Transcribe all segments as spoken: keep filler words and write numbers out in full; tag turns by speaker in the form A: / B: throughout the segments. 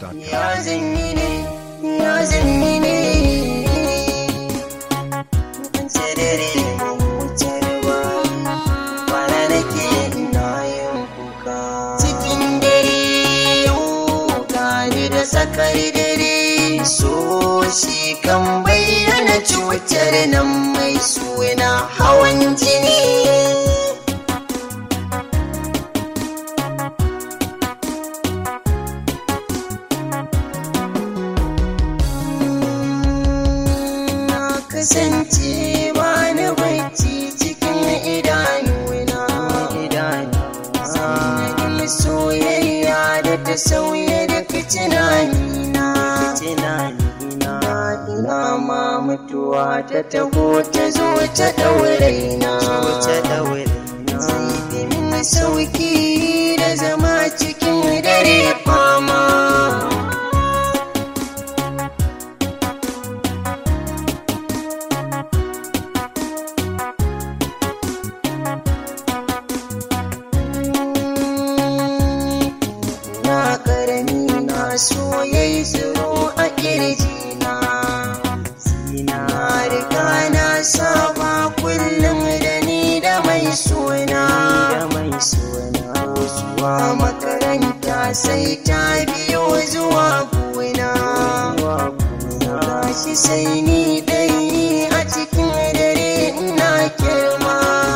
A: Ya zanyi ne, ya zanyi ne, an dare mahutar ba, kwana nake ina yin kuka. Cikin dare yau gani da tsakar dare, so shi kan bayyana cutar nan mai suna hawan jini. Kasance ba ni bacci cikin idanuna, sanadin soyayya da ta sauya daga tunanina. Ina ma mutuwa ta taho ta zo ta ɗaure na, zai fi min sauki da zama cikin dare fama. Soyayi tsiro a ƙirjina, na riga na saba kullum da ni da mai suna. Zuwa makaranta sai ta biyo zuwa gona, gashi sai ni dai a cikin dare ina girma.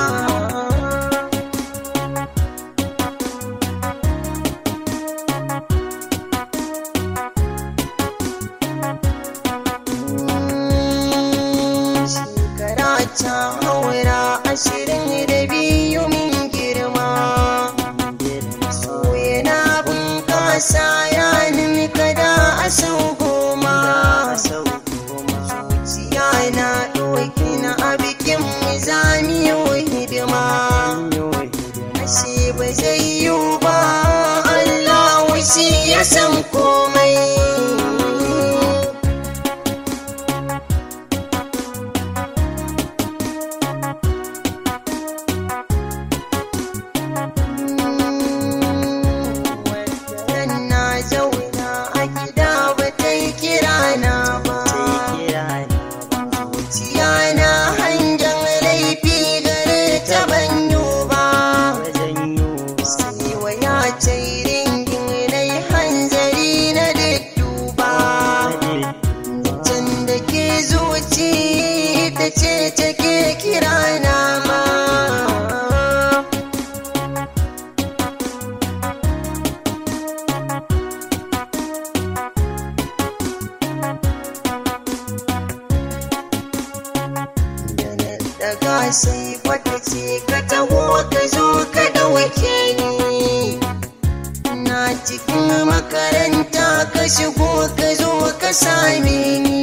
A: Ta haura ashirin da biyu min girma, so yana bunƙasa ya nimka da a sau goma. Zuciya na ɗauki na a bikin zamiyo hidima, ashe ba zai yiwu ba, Allah shi ya san komai. Ce take kira na ma, da na daga sai wata ce ka taho ka zo ka ɗauke ni. Na cikin makaranta ka shigo ka zo ka same ni,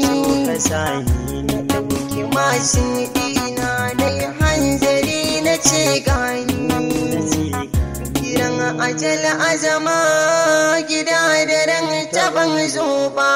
A: mashin ɗina na yi hanzari na ce gani, kiran ajal azama gida da ran taban zo ba.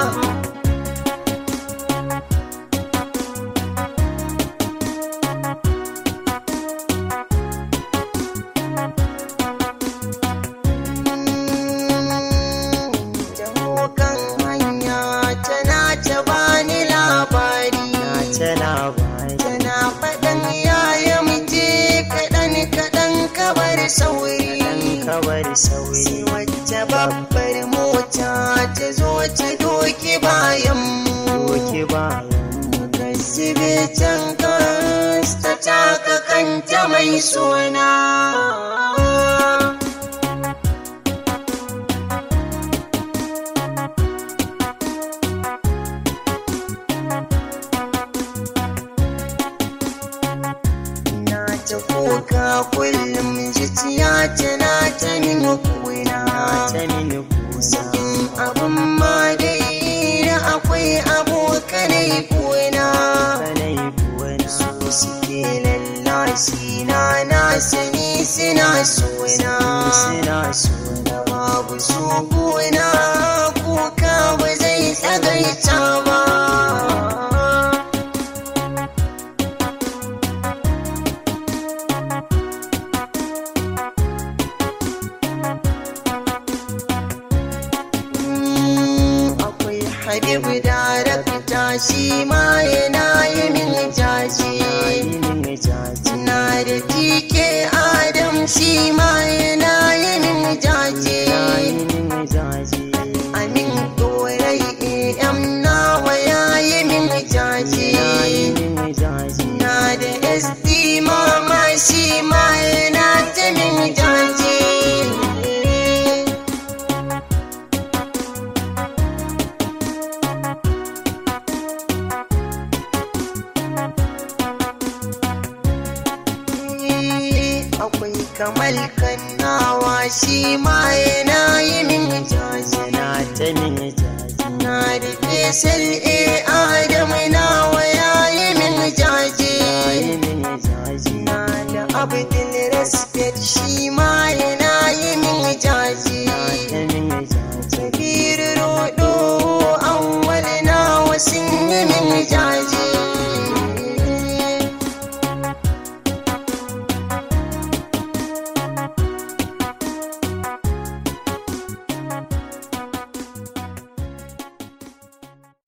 A: Jahokan hanya tana ta bani labari, tana faɗan yaya muje kaɗan-kaɗan kabar sauri. Sai wacce babbar mota ta zo ta doki bayan mu, muka zube can gas ta taka kanta mai suna. Ta kuka kullum zuciya tana ta nuna kuna, sakin abin ma dai da akwai abokanai kuna, su suke lallashi na na sani suna suna, babu su kuna kuka ba zai tsagaita ba. Habibu darakta shi ma yana yi min jaji. Na da tike Adam shi ma yana yi min jaji. Amin dorai am nawa ya yi min jaji. Na da S D mama shi ma yana ta min jaji. Akwai kamal kannawa shi ma yana yi min jaji. Na da fesal